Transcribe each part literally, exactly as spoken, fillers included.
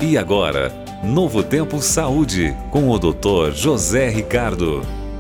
E agora, Novo Tempo Saúde, com o doutor José Ricardo.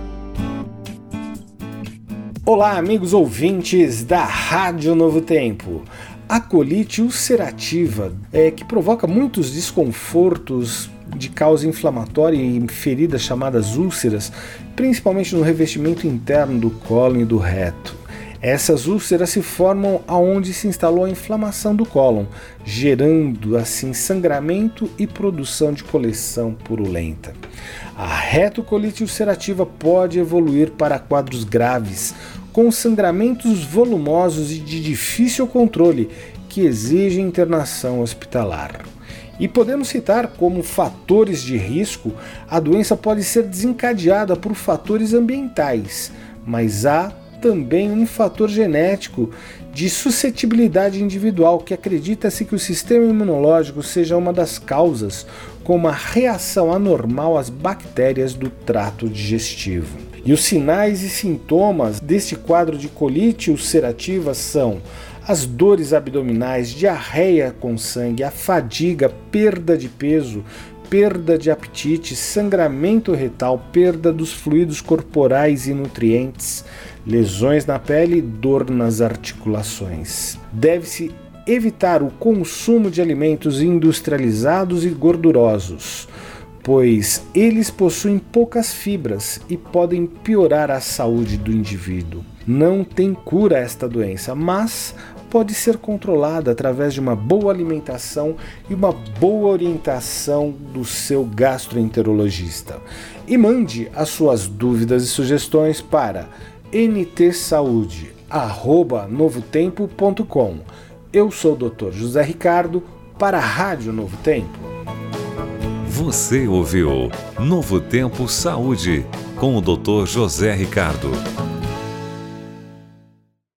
Olá, amigos ouvintes da Rádio Novo Tempo. A colite ulcerativa, é, que provoca muitos desconfortos de causa inflamatória e feridas chamadas úlceras, principalmente no revestimento interno do cólon e do reto. Essas úlceras se formam aonde se instalou a inflamação do cólon, gerando assim sangramento e produção de coleção purulenta. A retocolite ulcerativa pode evoluir para quadros graves, com sangramentos volumosos e de difícil controle, que exigem internação hospitalar. E podemos citar como fatores de risco: a doença pode ser desencadeada por fatores ambientais, mas há também um fator genético de suscetibilidade individual, que acredita-se que o sistema imunológico seja uma das causas, com uma reação anormal às bactérias do trato digestivo. E os sinais e sintomas deste quadro de colite ulcerativa são as dores abdominais, diarreia com sangue, a fadiga, perda de peso, perda de apetite, sangramento retal, perda dos fluidos corporais e nutrientes, lesões na pele e dor nas articulações. Deve-se evitar o consumo de alimentos industrializados e gordurosos, pois eles possuem poucas fibras e podem piorar a saúde do indivíduo. Não tem cura esta doença, mas pode ser controlada através de uma boa alimentação e uma boa orientação do seu gastroenterologista. E mande as suas dúvidas e sugestões para n t saúde arroba novotempo ponto com. Eu sou o doutor José Ricardo, para a Rádio Novo Tempo. Você ouviu Novo Tempo Saúde, com o doutor José Ricardo.